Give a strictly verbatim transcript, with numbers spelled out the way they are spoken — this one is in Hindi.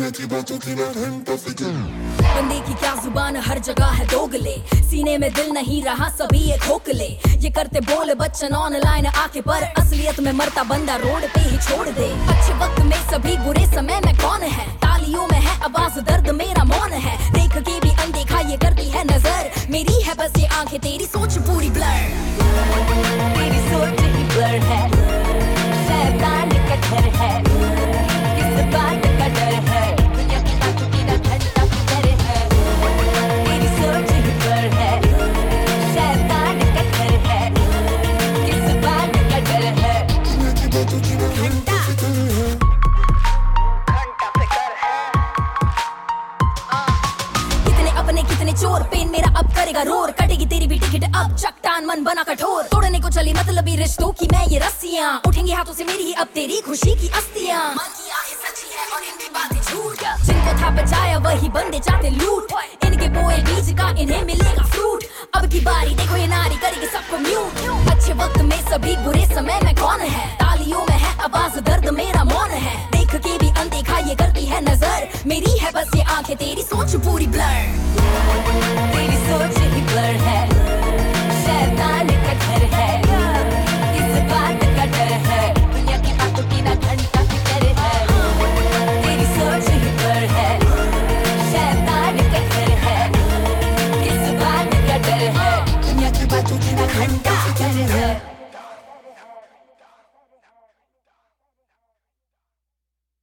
की बातों की ना घंटा फिक्र। बंदे की क्या जुबान, हर जगह है दोगले, सीने में दिल नहीं रहा सभी ये खोखले। ये करते बोले बच्चन ऑनलाइन आके, पर असलियत में मरता बंदा रोड पे ही छोड़ दे। अच्छे वक्त में सभी, बुरे समय में कौन है, तालियों में है आवाज, दर्द मेरा मौन है। देख के भी अनदेखा ये करती है नजर, मेरी है बस ये आंखें, तेरी सोच पूरी ब्लर। तेरी सोच ही ब्लर है, शैतान का घर है, किस बात का डर है, दुनिया की बातों की ना घंटा फिक्र है। तेरी सोच ही ब्लर है, शैतान का घर है, किस बात का डर है, दुनिया की बातों की ना घंटा फिक्र है। घंटा फिक्र है। कितने अपने कितने चोर, पेन मेरा अब करेगा रोर, कटेगी तेरी भी टिकट अब, चट्टान मन बना कठोर। तोड़ने को चली मतलबी रिश्तों की मैं ये रस्सियां, उठेंगे हाथों से मेरी ही अब तेरी खुशी की अस्तियां। मन की आहें सच्ची है और इनकी बातें झूठ, जिनको था बचाया वही बंदे चाहते लूट। इनके बोए बीज का इन्हें मिलेगा फ्रूट, अब की बारी देखो ये नारी करेगी सबको म्यूट। अच्छे वक्त में सभी, बुरे समय में कौन है, तालियों में है आवाज, दर्द मेरा मौन है। देख के भी अनदेखा ये करती है नजर, मेरी है बस ये आंखें, तेरी सोच पूरी ब्लर।